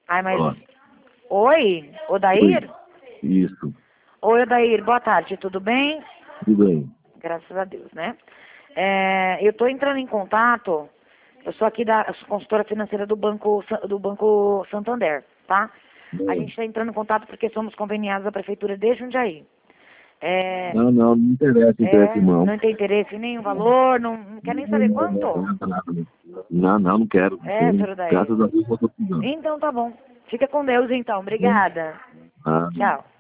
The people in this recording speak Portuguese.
Ai, mas... Ó, Oi, Odair? isso. Oi, Odair, boa tarde, tudo bem? Tudo bem. Graças a Deus, né? Eu estou entrando em contato, eu sou aqui da sou consultora financeira do Banco Santander, tá? A gente está entrando em contato porque somos conveniados da Prefeitura de Jundiaí. Não me interessa, não. Não tem interesse em nenhum valor, não quer nem saber quanto? Não quero. Não tenho. Senhor Odair. Graças a Deus eu tô precisando. Então tá bom. Fica com Deus então, obrigada. Ah, Tchau.